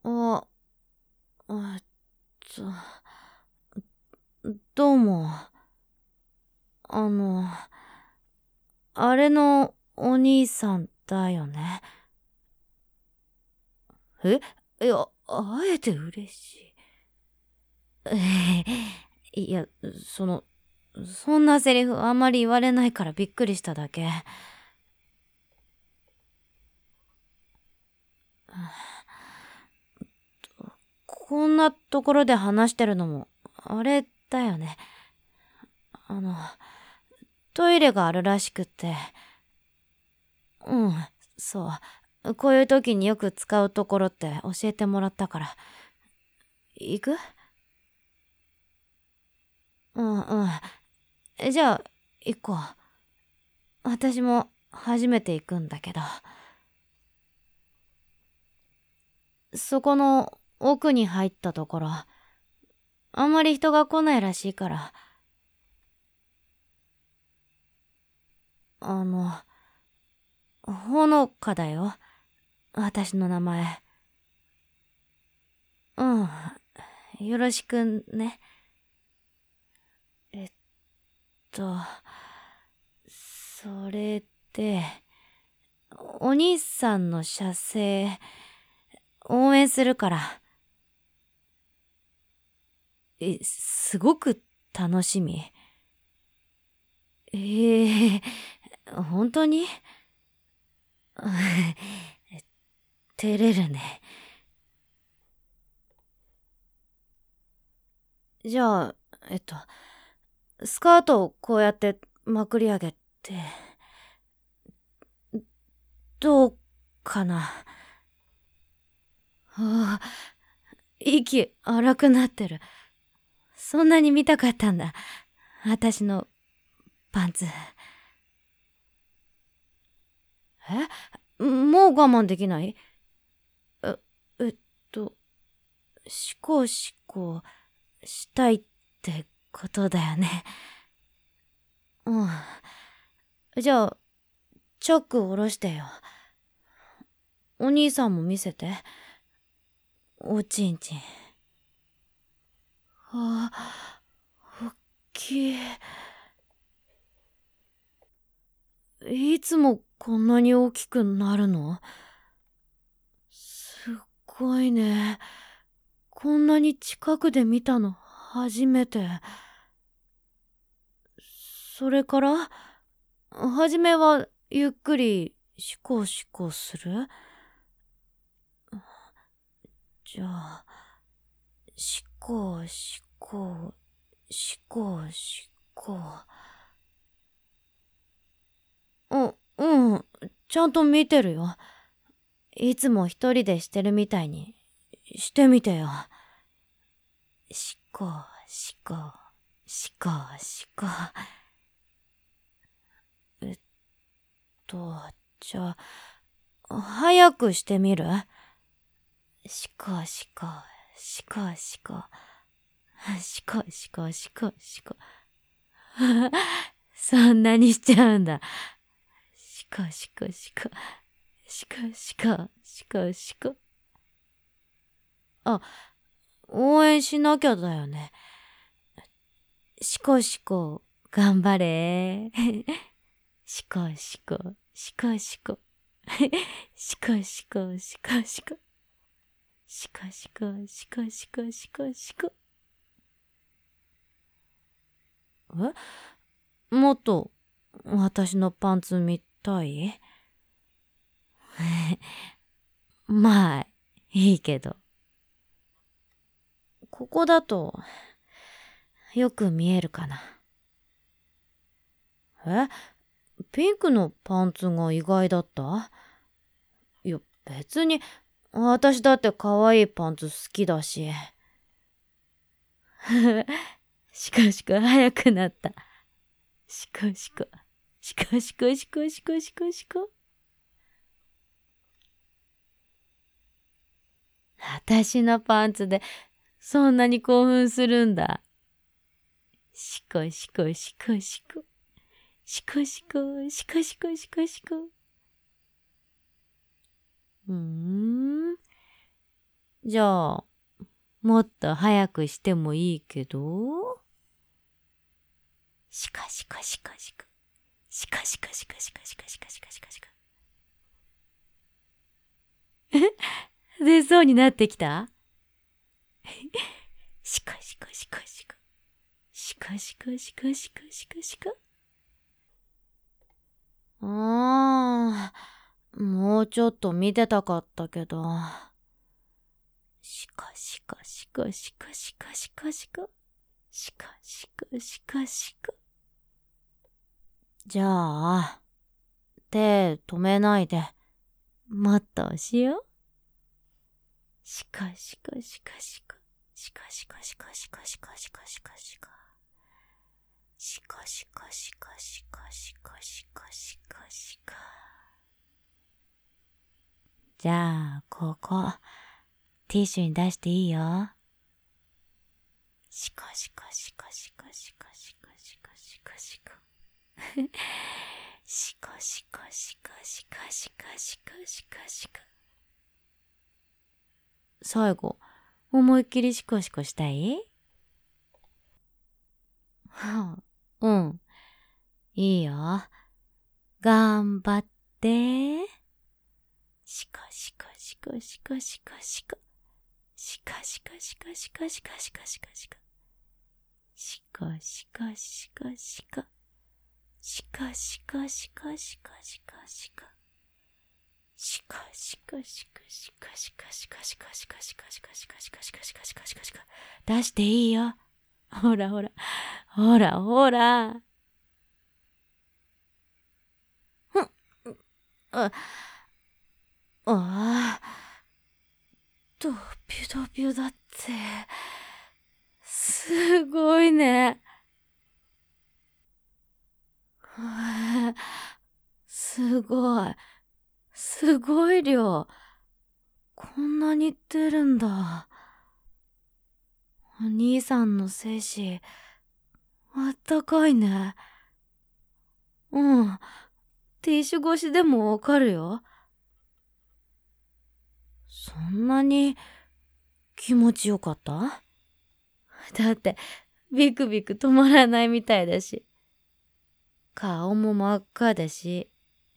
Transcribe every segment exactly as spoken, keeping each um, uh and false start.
あ、えっと、どうも。あの、あれのお兄さんだよね。えいや、あえて嬉しい。いや、その、そんなセリフあんまり言われないからびっくりしただけ。こんなところで話してるのも、あれだよね。あの、トイレがあるらしくって。うん、そう。こういう時によく使うところって教えてもらったから。行く？うんうん。じゃあ、行こう。私も初めて行くんだけど。そこの奥に入ったところ、あんまり人が来ないらしいから。あの、ほのかだよ。私の名前。うん。よろしくね。えっと、それで、お兄さんの写生、応援するから。え、すごく楽しみ。ええー、本当に？照れるね。じゃあ、えっと、スカートをこうやってまくり上げて、どうかな。ああ、息荒くなってる。そんなに見たかったんだ。私のパンツ。え？もう我慢できない？え、えっと、しこしこしたいってことだよね。うん。じゃあ、チャック下ろしてよ。お兄さんも見せて。おちんちん。ああ、おっきい。いつもこんなに大きくなるの？すっごいね。こんなに近くで見たの初めて。それから、はじめはゆっくりシコシコする？じゃあ、シコシコ、シコシコ。う、うん、ちゃんと見てるよ。いつも一人でしてるみたいにしてみてよ。シコシコ、シコシコ。えっと、じゃあ、早くしてみる？シコシコ、シコシコ、シコシコ、シコシコ。そんなにしちゃうんだ。シコシコシコ、シコシコ、シコシコ。あ、応援しなきゃだよね。シコシコ、頑張れ。シコシコ、シコシコ。シコシコ、シコシコ。シコシコ、シコシコ、シコシコ。え？もっと私のパンツ見たい？まあ、いいけど。ここだと、よく見えるかな。え？ピンクのパンツが意外だった？いや、別に、私だって可愛いパンツ好きだし。しこしこ早くなった。しこしこ。しこしこしこしこしこしこ。私のパンツでそんなに興奮するんだ。しこしこしこしこ。しこしこしこしこしこしこ。うーん。 じゃあ、もっと早くしてもいいけど。しかしかしかしか。しかしかしかしかしかしかしかしかしか。出そうになってきた？しかしかしかしか。しかしかしかしかしかしか。ああ、もうちょっと見てたかったけど。しかしかしかしかしかしかしか。しかしかしかしか。じゃあ、手止めないで、もっとしよう。しかしかしかしか。しかしかしかしかしかしかしかしか。しかしかしかしかしかしかしかしか。じゃあ、ここ、ティッシュに出していいよ。しかしかしかしかしかしかしかしかしか。しかしかしかしかしかしかしかしか。最後、思いっきりシコシコしたい？うん。いいよ。頑張って。しかしかしかしかしかしか。しかしかしかしかしかしかしかしか。しかしかしかしか。しかしかしかしかしかしか。しかしかしかしかしかしかしかしかしかしかしかしかしかしかしかしかしか。出していいよ。ほらほら。ほらほら。ふん。あ、ああ。ドピュドピュだって。すごいね。すごい。すごい量。こんなに出るんだ。お兄さんの精子、あったかいね。うん。ティッシュ越しでもわかるよ。そんなに気持ちよかった？だって、ビクビク止まらないみたいだし。顔も真っ赤だし。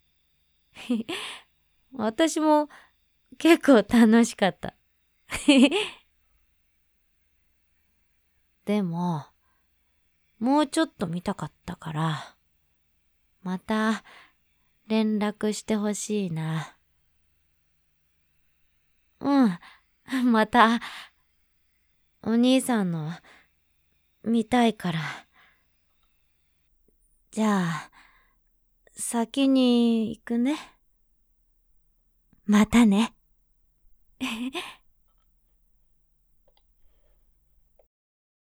私も結構楽しかった。でも、もうちょっと見たかったから、また連絡してほしいな。うん、また、お兄さんの見たいから。じゃあ、先に行くね。またね。